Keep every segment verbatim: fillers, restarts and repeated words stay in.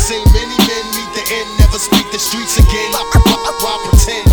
seen many men meet the end, never speak the streets again. Why pretend?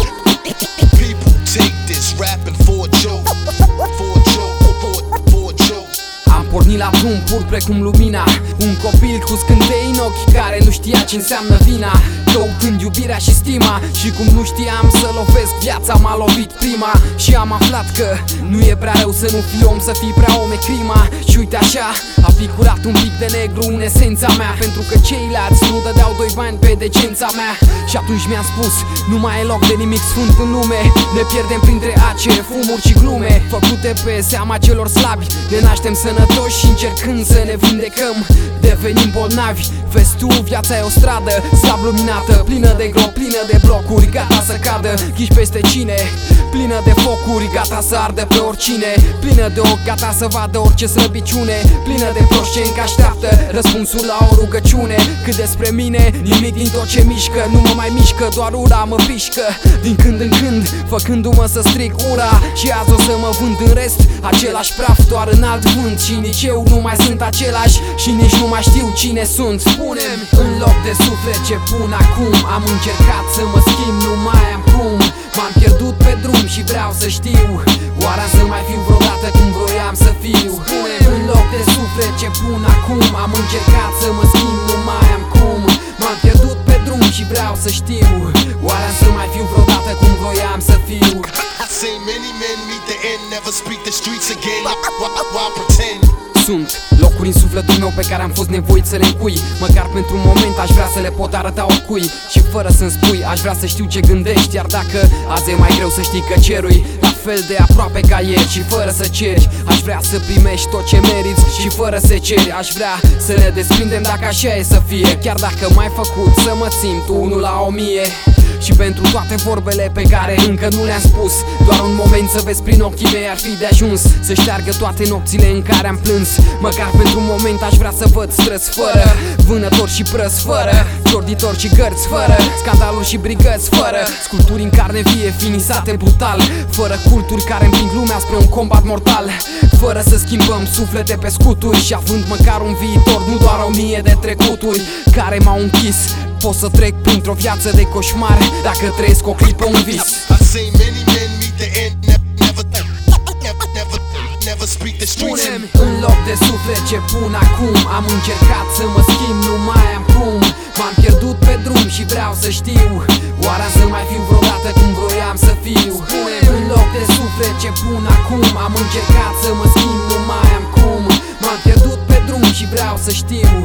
People take this rapping for a joke, for a joke, for, for a joke. Am pornit la drum pur precum lumina, un copil cu scântei în ochi care nu știa ce înseamnă vina, căutând iubirea și stima. Și cum nu știam să lovesc, viața m-a lovit prima. Și am aflat că nu e prea rău să nu fii om, să fii prea om e crima. Și uite așa, a picurat un pic de negru în esența mea, pentru că ceilalți nu dădeau doi bani pe decența mea. Și atunci mi-am spus, nu mai e loc de nimic sfânt în lume. Ne pierdem printre ace, fumuri și glume făcute pe seama celor slabi. Ne naștem sănătoși și încercând să ne vindecăm devenim bolnavi. Vezi tu, viața e o stradă slab luminată, plină de gropi, plină de blocuri, gata să cadă. Ghiși peste cine? Plină de focuri, gata să ardă pe oricine. Plină de ochi, gata să vadă orice slăbiciune. Plină de proști ce încă așteaptă răspunsul la o rugăciune. Cât despre mine, nimic din tot ce mișcă nu mă mai mișcă, doar ura mă pișcă din când în când, făcându-mă să strig ura. Și azi o să mă vând în rest același praf, doar în alt vânt. Și nici eu nu mai sunt același și nici nu mai știu cine sunt. Spune-mi, în loc de suflet ce pun acum, am încercat să mă schimb, nu mai am cum. M-am pierdut pe drum și vreau să știu, oare să mai fiu vreodată cum vroiam să fiu? Spune-mi, în loc de suflet ce pun acum, am încercat să mă schimb, nu mai am cum. M-am pierdut pe drum și vreau să știu, oare să mai fiu vreodată cum vroiam să fiu? I've seen many men meet the end, never speak the streets again. Why, why pretend? Sunt locuri în sufletul meu pe care am fost nevoit să le încui. Măcar pentru un moment aș vrea să le pot arăta oricui. Și fără să-mi spui, aș vrea să știu ce gândești. Iar dacă azi e mai greu să știi că cerui la fel de aproape ca ieri. Și fără să ceri, aș vrea să primești tot ce meriți. Și fără să ceri, aș vrea să ne desprindem dacă așa e să fie. Chiar dacă m-ai făcut să mă simt unul la o mie. Și pentru toate vorbele pe care încă nu le-am spus, doar un moment să vezi prin ochii mei ar fi de ajuns să șteargă toate nopțile în care am plâns. Măcar pentru un moment aș vrea să văd străzi fără vânători și prăzi fără ciorditori și gărți fără scandaluri și brigăți fără sculpturi în carne vie finisate brutal, fără culturi care împing lumea spre un combat mortal, fără să schimbăm suflete pe scuturi. Și având măcar un viitor, nu doar o mie de trecuturi care m-au închis, pot să trec printr-o viață de coșmar dacă trăiesc o clipă, un vis. I've seen many men meet the end, never, never, never, never, never speak the streets. Spune-mi, în loc de suflet ce pun acum, am încercat să mă schimb, nu mai am cum. M-am pierdut pe drum și vreau să știu, oare să mai fiu vreodată cum vroiam să fiu? Spune-mi, în loc de suflet ce pun acum, am încercat să mă schimb, nu mai am cum. M-am pierdut pe drum și vreau să știu,